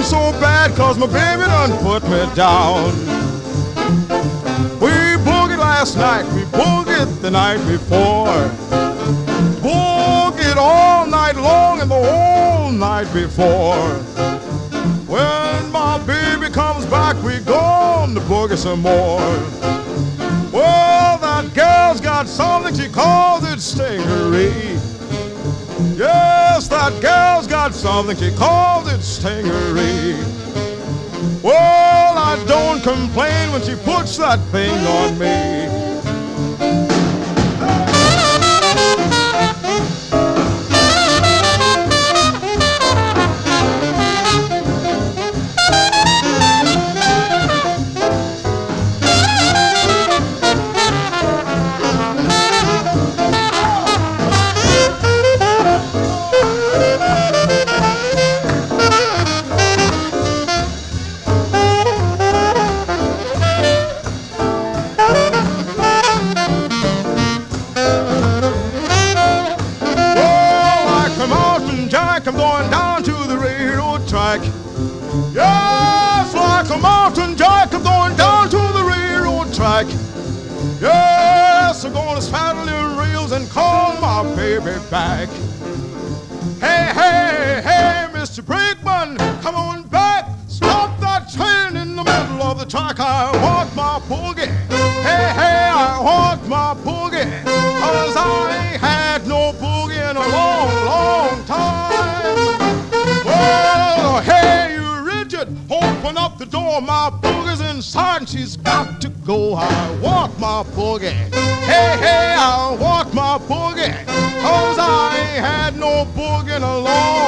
so bad 'cause my baby done put me down. We boogied last night, we boogied the night before. Boogied all night long and the whole night before. When my baby comes back, we gonna boogie some more. Well, that girl's got something, she calls it stingery. Yes, that girl's got something, she calls it stingery. Well, I don't complain when she puts that thing on me. I'm going down to the railroad track. Yes, like a mountain jack, I'm going down to the railroad track. Yes, I'm gonna saddle the rails and call my baby back. Hey, hey, hey, Mr. Brakeman, come on back. Stop that train in the middle of the track. I want my boogie. Hey, hey, I want my boogie. 'Cause I ain't had no boogie in a long, long time. Well, hey, you rigid, open up the door. My boogie's inside and she's got to go. I want my boogie. Hey, hey, I want my boogie. 'Cause I ain't had no boogie in a long